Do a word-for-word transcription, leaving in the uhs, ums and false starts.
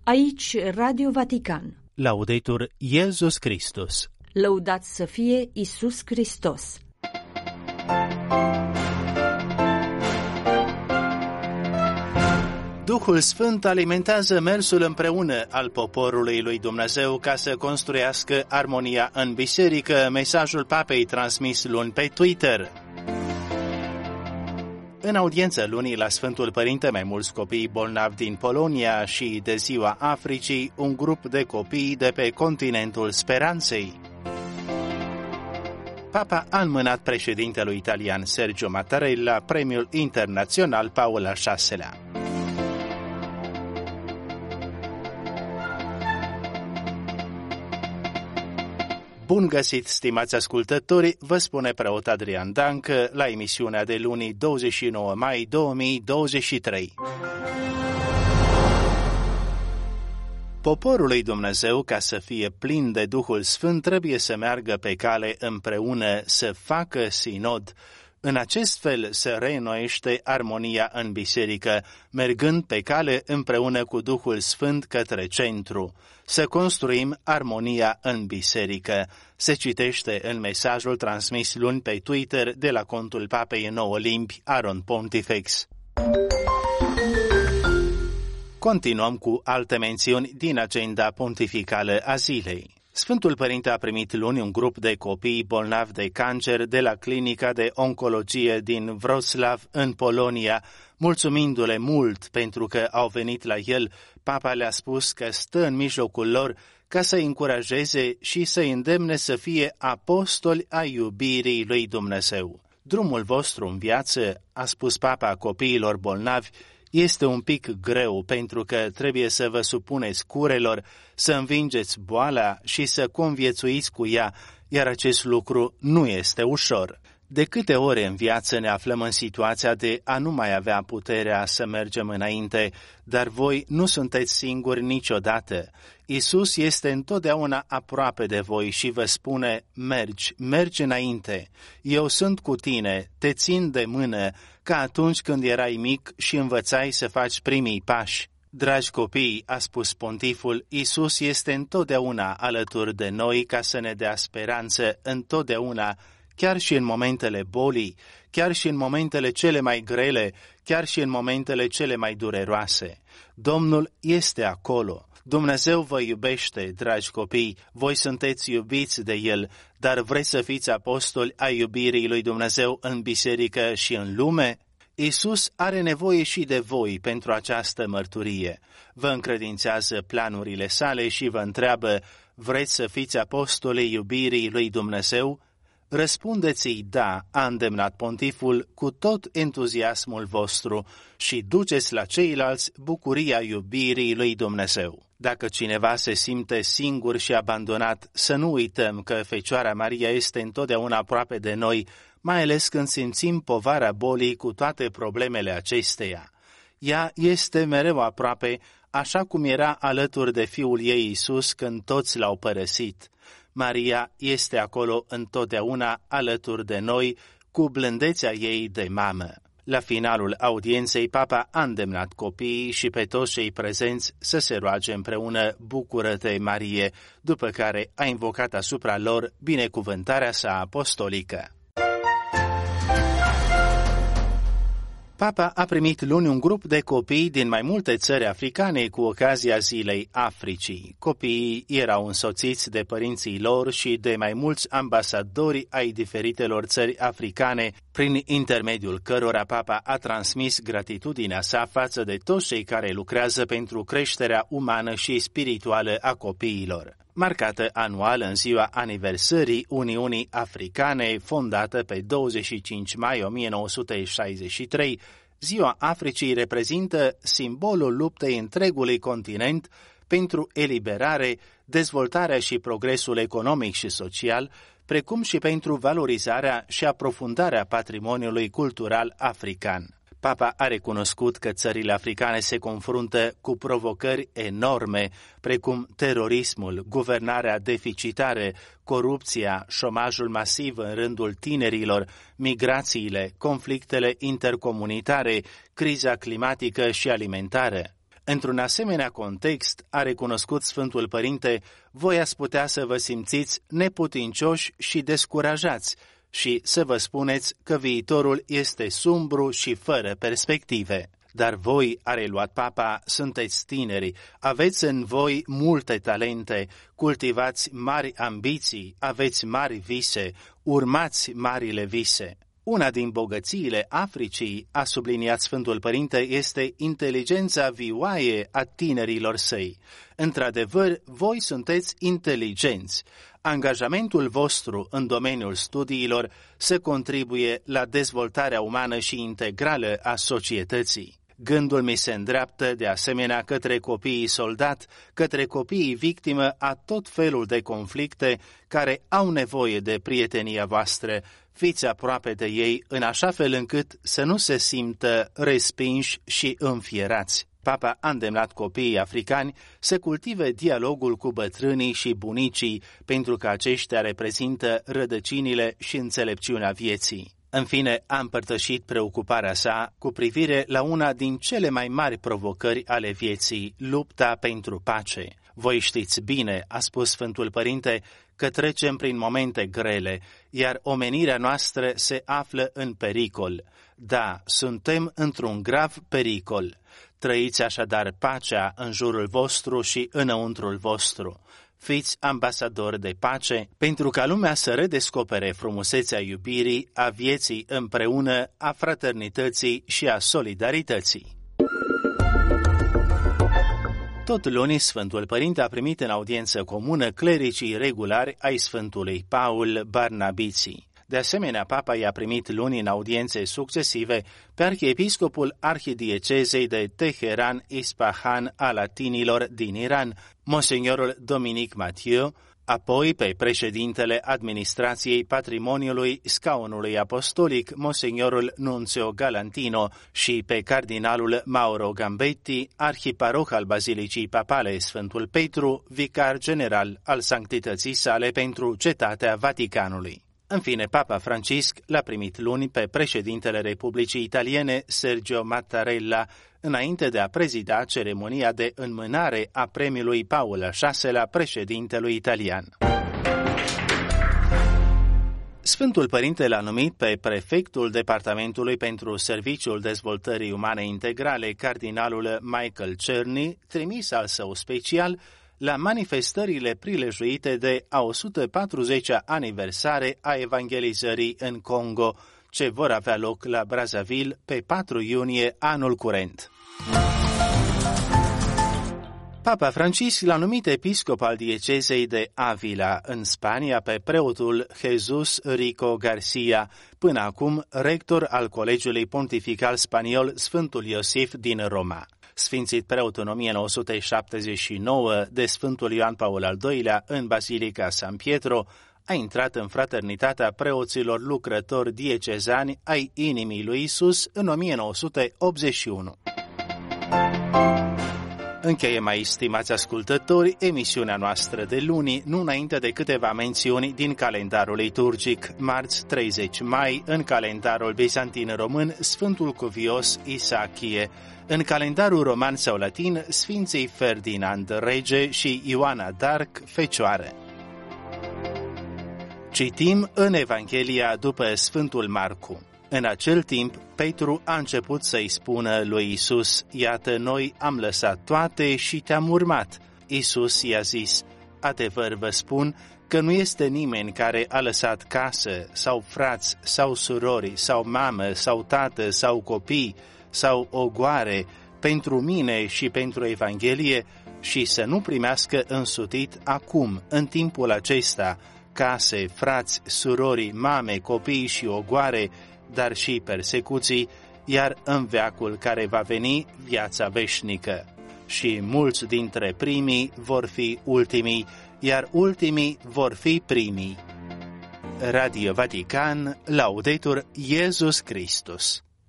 Aici Radio Vatican. Laudetur Iesus Christus. Lăudat să fie Iisus Hristos. Duhul Sfânt alimentează mersul împreună al poporului lui Dumnezeu ca să construiască armonia în biserică, mesajul papei transmis luni pe Twitter. În audiență lunii la Sfântul Părinte, mai mulți copii bolnavi din Polonia și de Ziua Africii, un grup de copii de pe continentul speranței. Papa a înmânat președintelui italian Sergio Mattarella premiul internațional Paul al șaselea. Bun găsit, stimați ascultători, vă spune preot Adrian Dancă la emisiunea de luni douăzeci și nouă mai două mii douăzeci și trei. Poporul lui Dumnezeu, ca să fie plin de Duhul Sfânt, trebuie să meargă pe cale împreună, să facă sinod. În acest fel se reînnoiește armonia în biserică, mergând pe cale împreună cu Duhul Sfânt către centru. Să construim armonia în biserică. Se citește în mesajul transmis luni pe Twitter de la contul papei în nouă limbi, Aron Pontifex. Continuăm cu alte mențiuni din agenda pontificală a zilei. Sfântul Părinte a primit luni un grup de copii bolnavi de cancer de la clinica de oncologie din Wrocław, în Polonia. Mulțumindu-le mult pentru că au venit la el, Papa le-a spus că stă în mijlocul lor ca să-i încurajeze și să-i îndemne să fie apostoli ai iubirii lui Dumnezeu. Drumul vostru în viață, a spus Papa copiilor bolnavi, este un pic greu pentru că trebuie să vă supuneți curelor, să învingeți boala și să conviețuiți cu ea, iar acest lucru nu este ușor. De câte ori în viață ne aflăm în situația de a nu mai avea puterea să mergem înainte, dar voi nu sunteți singuri niciodată. Iisus este întotdeauna aproape de voi și vă spune, mergi, mergi înainte. Eu sunt cu tine, te țin de mână, ca atunci când erai mic și învățai să faci primii pași. Dragi copii, a spus pontiful, Iisus este întotdeauna alături de noi ca să ne dea speranță întotdeauna, chiar și în momentele bolii, chiar și în momentele cele mai grele, chiar și în momentele cele mai dureroase. Domnul este acolo. Dumnezeu vă iubește, dragi copii, voi sunteți iubiți de El, dar vreți să fiți apostoli ai iubirii lui Dumnezeu în biserică și în lume? Iisus are nevoie și de voi pentru această mărturie. Vă încredințează planurile sale și vă întreabă, vreți să fiți apostolii iubirii lui Dumnezeu? Răspundeți-i da, a îndemnat pontiful, cu tot entuziasmul vostru și duceți la ceilalți bucuria iubirii lui Dumnezeu. Dacă cineva se simte singur și abandonat, să nu uităm că Fecioara Maria este întotdeauna aproape de noi, mai ales când simțim povara bolii cu toate problemele acesteia. Ea este mereu aproape, așa cum era alături de Fiul ei Iisus când toți l-au părăsit. Maria este acolo întotdeauna alături de noi, cu blândețea ei de mamă. La finalul audienței, Papa a îndemnat copiii și pe toți cei prezenți să se roage împreună, Bucură-te, Marie, după care a invocat asupra lor binecuvântarea sa apostolică. Papa a primit luni un grup de copii din mai multe țări africane cu ocazia Zilei Africii. Copiii erau însoțiți de părinții lor și de mai mulți ambasadori ai diferitelor țări africane, prin intermediul cărora Papa a transmis gratitudinea sa față de toți cei care lucrează pentru creșterea umană și spirituală a copiilor. Marcată anual în ziua aniversării Uniunii Africane, fondată pe douăzeci și cinci mai o mie nouă sute șaizeci și trei, Ziua Africii reprezintă simbolul luptei întregului continent pentru eliberare, dezvoltarea și progresul economic și social, precum și pentru valorizarea și aprofundarea patrimoniului cultural african. Papa a recunoscut că țările africane se confruntă cu provocări enorme, precum terorismul, guvernarea deficitară, corupția, șomajul masiv în rândul tinerilor, migrațiile, conflictele intercomunitare, criza climatică și alimentară. Într-un asemenea context, a recunoscut Sfântul Părinte, voi ați putea să vă simțiți neputincioși și descurajați și să vă spuneți că viitorul este sumbru și fără perspective. Dar voi, a reluat Papa, sunteți tineri, aveți în voi multe talente, cultivați mari ambiții, aveți mari vise, urmați marile vise. Una din bogățiile Africii, a subliniat Sfântul Părinte, este inteligența vioaie a tinerilor săi. Într-adevăr, voi sunteți inteligenți. Angajamentul vostru în domeniul studiilor să contribuie la dezvoltarea umană și integrală a societății. Gândul mi se îndreaptă de asemenea către copiii soldat, către copiii victimă a tot felul de conflicte care au nevoie de prietenia voastră. Fiți aproape de ei în așa fel încât să nu se simtă respinși și înfierați. Papa a îndemnat copiii africani să cultive dialogul cu bătrânii și bunicii, pentru că aceștia reprezintă rădăcinile și înțelepciunea vieții. În fine, a împărtășit preocuparea sa cu privire la una din cele mai mari provocări ale vieții, lupta pentru pace. Voi știți bine, a spus Sfântul Părinte, că trecem prin momente grele, iar omenirea noastră se află în pericol. Da, suntem într-un grav pericol. Trăiți așadar pacea în jurul vostru și înăuntrul vostru. Fiți ambasadori de pace, pentru ca lumea să redescopere frumusețea iubirii, a vieții împreună, a fraternității și a solidarității. Tot luni, Sfântul Părinte a primit în audiență comună clericii regulari ai Sfântului Paul Barnabiții. De asemenea, Papa i-a primit luni în audiențe succesive pe arhiepiscopul arhidiecezei de Teheran-Ispahan a latinilor din Iran, monsignorul Dominic Mathieu, apoi pe președintele Administrației Patrimoniului Scaunului Apostolic, monsignorul Nunzio Galantino, și pe cardinalul Mauro Gambetti, arhiparoh al Bazilicii Papale Sfântul Petru, vicar general al Sanctității sale pentru Cetatea Vaticanului. În fine, Papa Francisc l-a primit luni pe președintele Republicii Italiene, Sergio Mattarella, înainte de a prezida ceremonia de înmânare a premiului Paul al șaselea președintelui italian. Sfântul Părinte l-a numit pe prefectul Departamentului pentru Serviciul Dezvoltării Umane Integrale, cardinalul Michael Czerny, trimis al său special la manifestările prilejuite de a o sută patruzecea aniversare a evangelizării în Congo, ce vor avea loc la Brazzaville pe patru iunie anul curent. Papa Francisc l-a numit episcop al diecezei de Avila, în Spania, pe preotul Jesus Rico Garcia, până acum rector al Colegiului Pontifical Spaniol Sfântul Iosif din Roma. Sfințit preot în o mie nouă sute șaptezeci și nouă de Sfântul Ioan Paul al doilea în Basilica San Pietro, a intrat în fraternitatea preoților lucrători diecezani ai Inimii lui Isus în o mie nouă sute optzeci și unu. Încheiem aici, stimați ascultători, emisiunea noastră de luni, nu înainte de câteva mențiuni din calendarul liturgic. Marți treizeci mai, în calendarul bizantin român, Sfântul Cuvios Isachie. În calendarul roman sau latin, Sfinții Ferdinand Rege și Ioana d'Arc, Fecioară. Citim în Evanghelia după Sfântul Marcu. În acel timp, Petru a început să-i spună lui Isus: iată, noi am lăsat toate și te-am urmat. Isus i-a zis: adevăr vă spun că nu este nimeni care a lăsat casă, sau frați, sau surori, sau mamă, sau tată, sau copii, sau ogoare, pentru mine și pentru Evanghelie, și să nu primească însutit acum, în timpul acesta, case, frați, surori, mame, copii și ogoare, dar și persecuții, iar în veacul care va veni viața veșnică. Și mulți dintre primii vor fi ultimii, iar ultimii vor fi primii. Radio Vatican, Laudetur Iesus Christus.